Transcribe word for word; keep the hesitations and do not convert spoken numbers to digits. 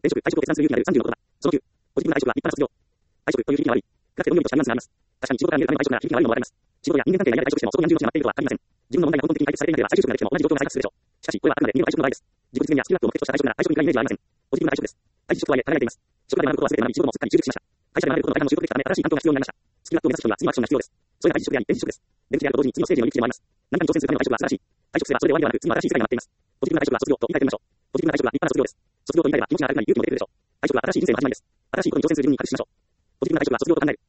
前職、退職を決断する勇気のあるさんじゅうのことだ。そのきゅう、ポジティブな退職は立派な卒業。退職という響きが悪い。かつてどのようにとしかニュアンスがあります。確かに仕事から見えるための退職が響きが悪いのもわかります。仕事や人間関係が嫌で退職しても、そこに何十年もしまっていることはありません。自分の問題が根本的に解決されていなければ、再就職ができても同じ状況が再発するでしょう。しかし、これはあくまで見る退職の場合です。自己実現やスキルアップを目的とした退職なら退職に他にイメージはありません。ポジティブな退職です。退職とはいえ、考えています。職場で学ぶことは全て学び、仕事もすっかり充実しました。会社で学べることの大半の習得できたため、新しい環境が必要になりました。スキルアップを目指す人には次のアクションが必要です。それが第一職であり、電磁職です。電磁であると同時に次のステージへの入り口でもあります。何かに挑戦するための退職は素晴らしい。退職すればそれで終わりではなく、次の新しい世界が待っています。ポジティブな退職は卒業と言い換えてみましょう。ポジティブな退職は立派な卒業です。卒業と言い換えれば気持ちが楽になり、勇気も出てくるでしょう。退職は新しい人生の始まりです。新しいことに挑戦する自分に拍手しましょう。ポジティブな退職は卒業と考える。